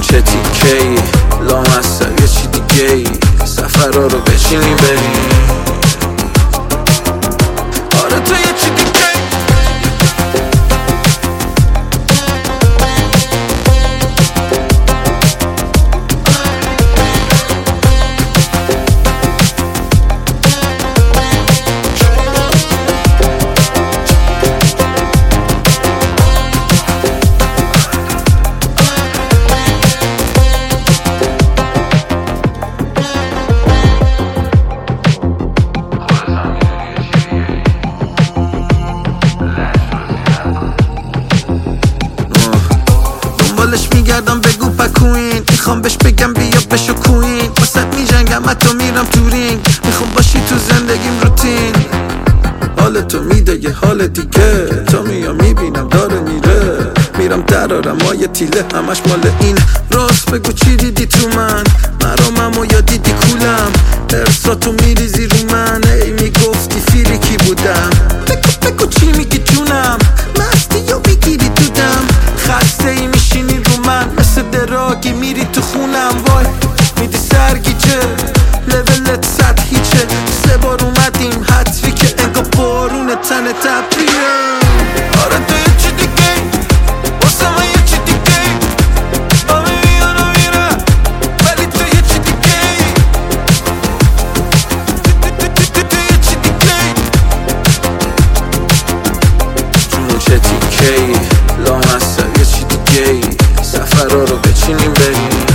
چه تیکه‌ای لامصب یه چی دیگه‌ای سفرها رو بچینیم بریم آره تو یه چی دیگه‌ای دنبالش میگردم بگو پکوین میخوام بهش بگم بیا بشو کوین واسه میجنگم حتی میرم تو رینگ میخوام باشی تو زندگیم روتین حال تو میده یه حال دیگه تا میام میبینم داره میره میرم درارم مایه تیله همش مال این راست بگو چی دیدی تو من مرامم و یا دیدی کولم ارساتو میریزی رو من ای میگفتی فیریکی بودم بگو چی میگی جونم مستی یا میگیری دودم خسته ای میشینی رو من مثل دراگی میری تو خونم وای میدی سرگیچه لولت سطحیچه 3 بار اومدیم حتفی که انگا بارون تن تبریه آره تو یه چی دیگه واسه من یه چی دیگه آمه میانو میره ولی تو یه چی دیگه تو یه چی دیگه جون چه تیکه‌ای لامصب یه چی دیگه‌ای سفرها رو بچینیم بریم